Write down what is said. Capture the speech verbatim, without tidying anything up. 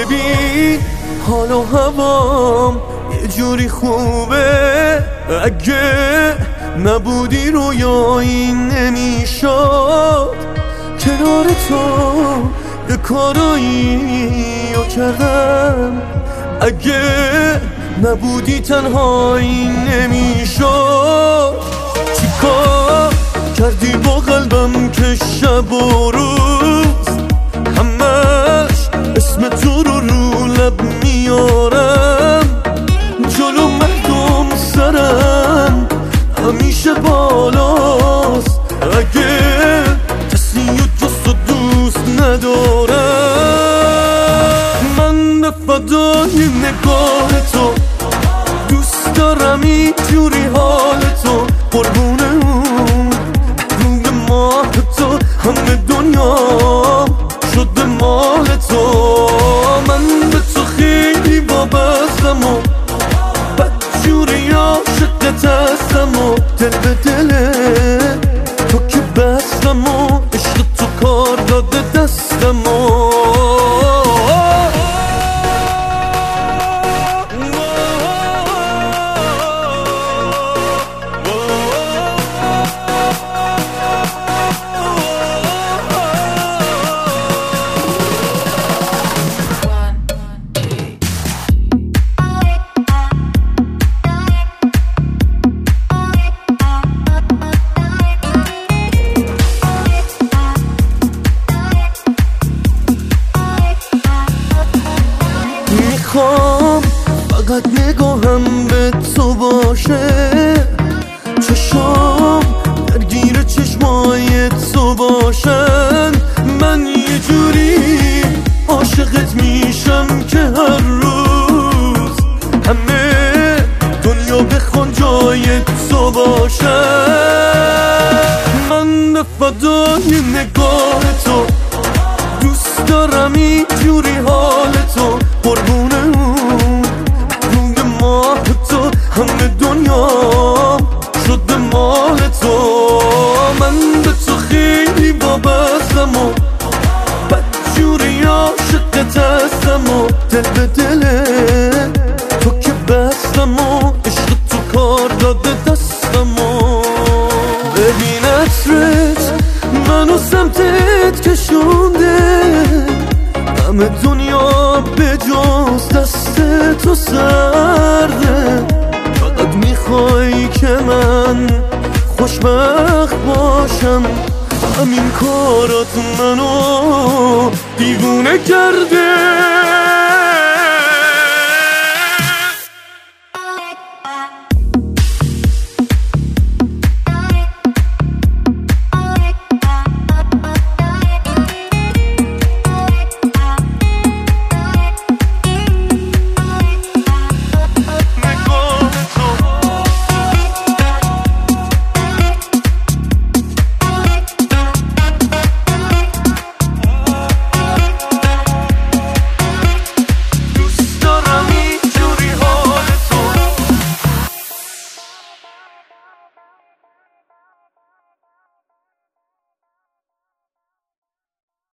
ببین حال و هوام یه جوری خوبه، اگه نبودی رویایی نمیشد. کنار تو یه کارایی رو کردم، اگه نبودی تنهایی نمیشد. چیکار کردی با قلبم که شب و روز همش اسم تو رو رو لب میارم؟ جلو مردم سرم همیشه بالاست، اگه کسی و جز تو دوست ندارم. من به فدای نگاه تو دوست دارم، این جوری حال تو قربون اون روی ماه تو، همه دنیا شده مال تو. من به تو خیلی وابستم و بدجوری عاشقت هستم و دل به دل تو که بستم و عشق تو کار داده دستم و میخوام فقط نگاهم به تو باشه، چشام درگیر چشمای تو باشن. من یه جوری عاشقت میشم که هر روز همه دنیا بخوان جای تو باشن. من به فدای نگاه تو دوست دارم، این جوری حال تو قربون اون روی ماه تو، همه دنیا شده مال تو. من به تو خیلی وابستم و بدجوری عاشقت هستم و دل به دل تو که بستم و عشق تو کار داده دستم و ببین عطرت منو سمتت کشونده، همه دنیا به جز دست تو سرده. فقط میخوای که من خوشبخت باشم، همین کارات منو دیوونه کرده.